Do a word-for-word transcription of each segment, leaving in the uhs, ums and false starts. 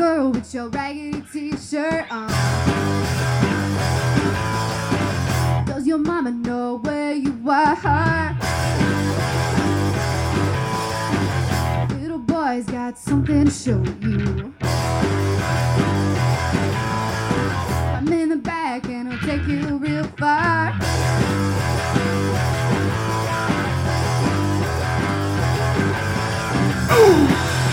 girl with your raggedy t-shirt on. Does your mama know where you are? Little boy's got something to show you. I'm in the back and I'll take you real far. Ooh.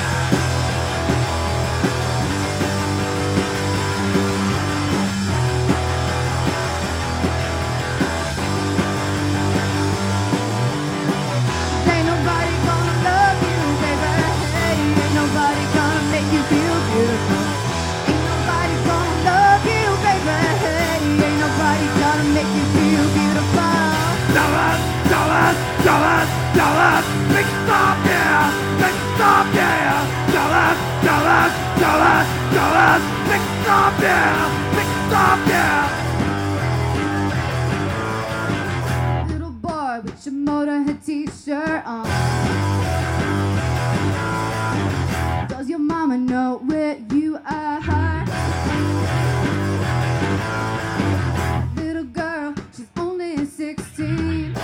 Ain't nobody gonna love you, baby. Hey, ain't nobody gonna make you feel beautiful. Ain't nobody gonna love you, baby. Hey, ain't nobody gonna make you feel beautiful. Dallas, Dallas, Dallas, Dallas, make it stop, yeah, make it stop, yeah. Dallas, Dallas, Dallas, Dallas, make it stop, yeah, make it stop, yeah. Little boy with your Motorhead t-shirt on. Does your mama know where you are? Little girl, she's only sixteen.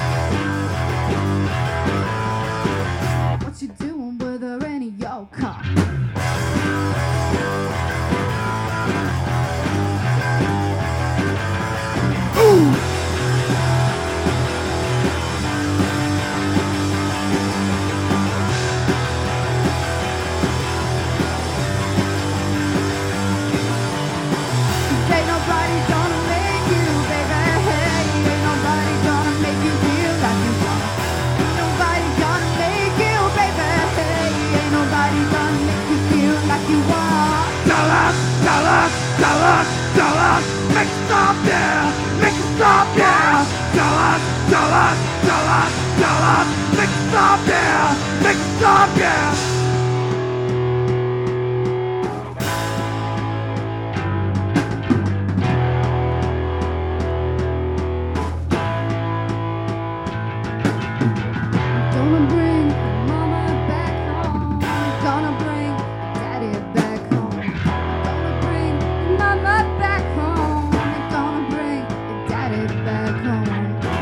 What you doing with her in your car? Ooh. Ain't nobody gonna make you, baby. Hey, ain't nobody gonna make you feel like you want. Ain't nobody gonna make you, baby. Hey, ain't nobody gonna make you feel like you want. Dallas, Dallas, Dallas, Dallas, make it stop, yeah, make it stop, yeah. Dallas, Dallas, Dallas, Dallas, make it stop, yeah, make it stop, yeah. Gonna bring mama back home. Gonna bring daddy back home. Gonna bring mama back home. Gonna bring daddy back home.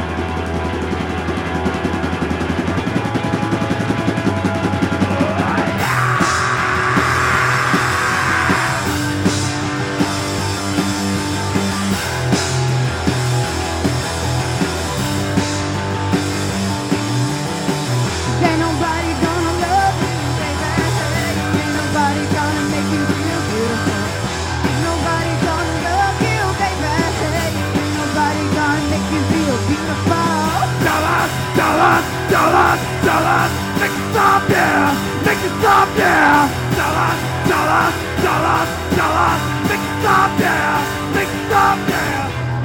Ain't nobody gonna love you, baby. Ain't nobody gonna make you feel beautiful. Ain't nobody gonna love you, baby. Ain't nobody gonna make you feel beautiful. Dallas, Dallas, Dallas, Dallas, make it stop, yeah, make it stop, yeah. Dallas, Dallas, Dallas, Dallas, make it stop, yeah, make it stop, yeah.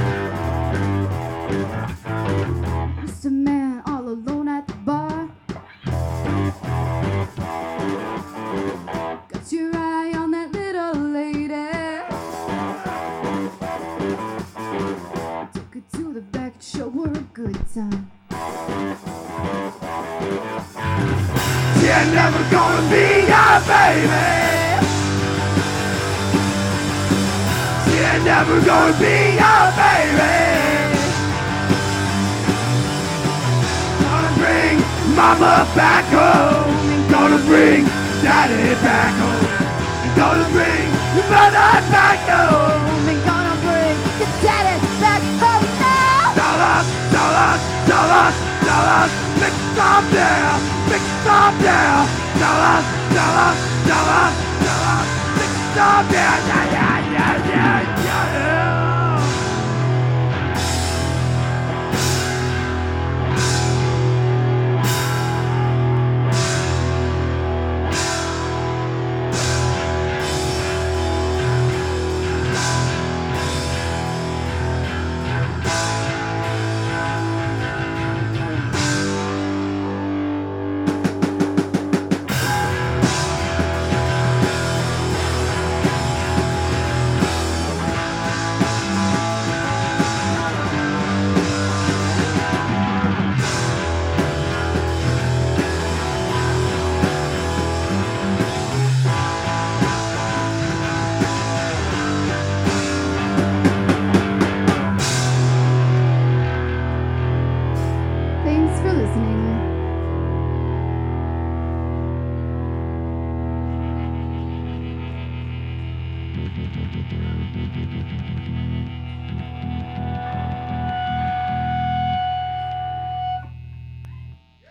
Mister Man all alone at the bar. Got your eye on that little lady. Took her to the back and show her a good time. She ain't never gonna be your baby. She ain't never gonna be your baby. Gonna bring mama back home. Gonna bring daddy back home. Gonna bring your mother back home. Ain't gonna bring your daddy back home now. Dallas, Dallas, Dallas, Dallas, make it stop there, make it stop there. Dallas, Dallas, Dallas, Dallas, make it stop there. Yeah, yeah, yeah, yeah, yeah.